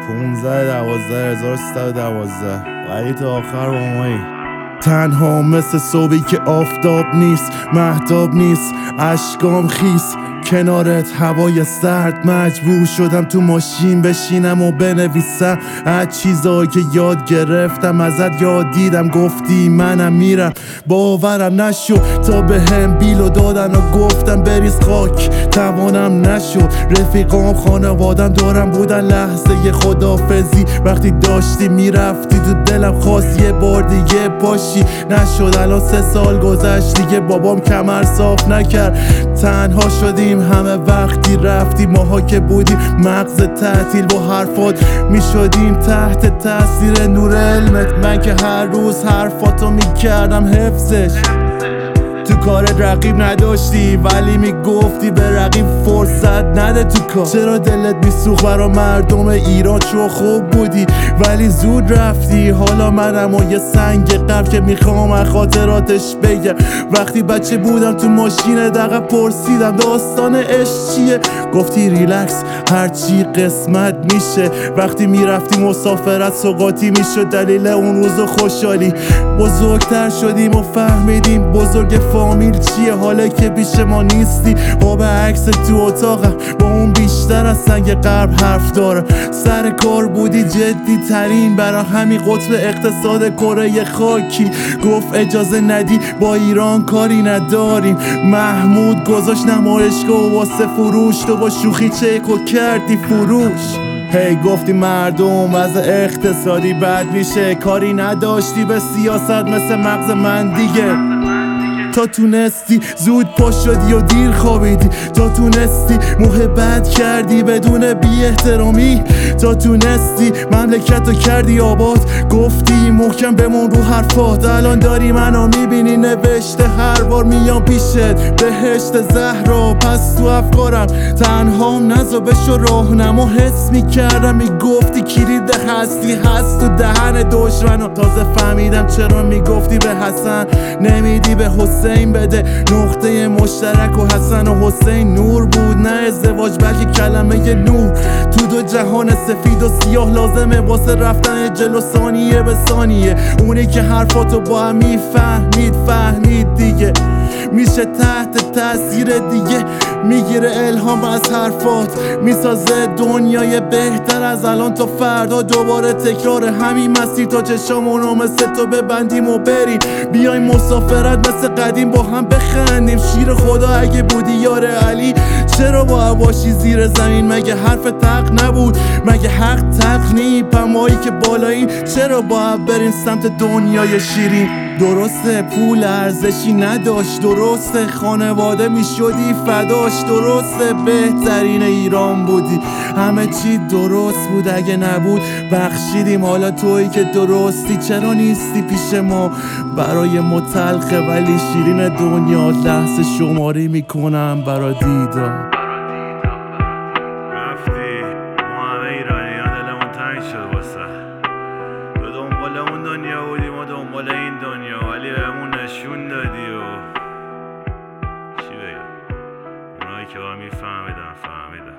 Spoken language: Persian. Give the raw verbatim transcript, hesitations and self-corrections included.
پونزده دوازده هزار و سیصد و دوازده ولی تا آخر با مایی. تنها مثل صبحی که آفتاب نیست، مهتاب نیست، اشکام خیس کنارت هوای سرد. مجبور شدم تو ماشین بشینم و بنویسم از چیزایی که یاد گرفتم ازت. یاد دیدم گفتی منم میرم، باورم نشد تا به هم بیلو دادن و گفتم بریز خاک. توانم نشد، رفیقام خانوادم دارم بودن لحظه خدافزی. وقتی داشتی میرفتی تو دلم خواست یه بار دیگه باشی. نشد الان سه سال گذشت دیگه بابام کمر صاف نکرد. تنها شدیم همه وقتی رفتی. ماها که بودیم مغز تعطیل با حرفات میشدیم تحت تاثیر نور علمت. من که هر روز حرفاتو میکردم حفظش. تو کار رقیب نداشتی ولی میگفتی به رقیب فرصت نده تو کار. چرا دلت میسوخت برا مردم ایران؟ چو خوب بودی ولی زود رفتی. حالا منم و یه سنگ قلب که میخوام از خاطراتش بگم. وقتی بچه بودم تو ماشین دقیقه پرسیدم داستان عشق چیه؟ گفتی ریلکس هرچی قسمت میشه. وقتی میرفتی مسافرت سوقاتی میشد دلیل اون روز خوشحالی. بزرگتر شدیم و فهمیدیم بزرگ فامیل چیه. حالا که پیش ما نیستی با به عکس تو اتاقم با اون بیشتر از سنگ قلب حرف دارم. سر کار بودی جدی ترین برا همین قطب اقتصاد کره خاکی. گفت اجازه ندی با ایران کاری نداریم. محمود گذاشت نمایشگاه و واسه فروش تو با شوخی چکو کردی فروش. هی hey, گفتی مردم وضع اقتصادی بد میشه. کاری نداشتی به سیاست مثل مغز من دیگه. تا تونستی زود پا شدی و دیر خوابیدی. تا تونستی محبت کردی بدون بی احترامی. تا تونستی مملکت رو کردی آباد. گفتی محکم بمون رو حرفات. الان داری منو میبینی نوشته هر بار میام پیشت بهشت زهرا. پس تو افکارم تنهام نزا بشو راهنما. حس میکردم میگفتی کلید هستی هست تو دهن دشمنم. تازه فهمیدم چرا میگفتی به حسن نمیدی به حسین بده. نقطه مشترک و حسن و حسین نور بود نه ازدواج بلکه کلمه نور. تو دو جهان سفید و سیاه لازمه واسه رفتن جلو ثانیه به ثانیه. اونی که حرفاتو با هم میفهمید فهمید دیگه. میشه تحت تاثیر دیگه میگیره الهام از حرفات. میسازه دنیای بهتر از الان تا فردا. دوباره تکرار همین مسیر تا چشامونو مثل تو ببندیم و بریم. بیایم مسافرت مثل قدیم با هم بخندیم. شیر خدا اگه بودی یار علی چرا با باشی زیر زمین؟ مگه حرف تق نبود؟ مگه حق تق نی؟ پمایی که بالایی چرا با بریم سمت دنیای شیرین؟ درسته پول ارزشی نداشت. درسته خانواده میشدی فداش. درسته بهترین ایران بودی. همه چی درست بود اگه نبود بخشیدیم. حالا تویی که درستی چرا نیستی پیش ما؟ برای متلخه ولی شیرین دنیا. لحظه شماری میکنم برا دیدار. رفتی ما همه ایرانی ها دلمون تنگ شد واسه تو. دنبال اون دنیا بودیم و دنبال این دنیا ولی بهمون نشون دادی و چی بگم اونایی که با میفهمیدن فهمیدن.